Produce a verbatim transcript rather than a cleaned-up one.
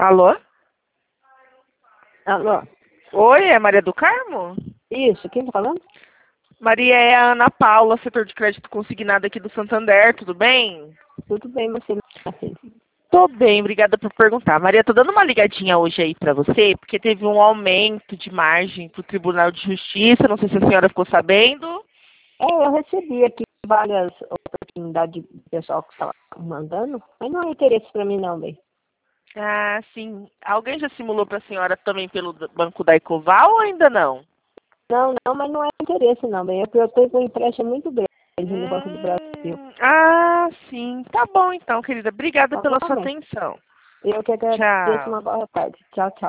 Alô? Alô? Oi, é Maria do Carmo? Isso, quem tá falando? Maria, é a Ana Paula, setor de crédito consignado aqui do Santander, tudo bem? Tudo bem, você, minha filha? Tô bem, obrigada por perguntar. Maria, tô dando uma ligadinha hoje aí pra você, porque teve um aumento de margem pro Tribunal de Justiça, não sei se a senhora ficou sabendo. É, eu recebi aqui várias oportunidades de pessoal que estava mandando, mas não é interesse para mim não, bem. Ah, sim. Alguém já simulou pra senhora também pelo Banco da Ecoval ou ainda não? Não, não, mas não é interesse não, bem. É porque eu tenho um empréstimo muito grande no Banco do Brasil. Hum, ah, sim. Tá bom então, querida. Obrigada Tá pela bom, sua bem? atenção. Eu que agradeço, Tchau. uma boa tarde. Tchau, tchau.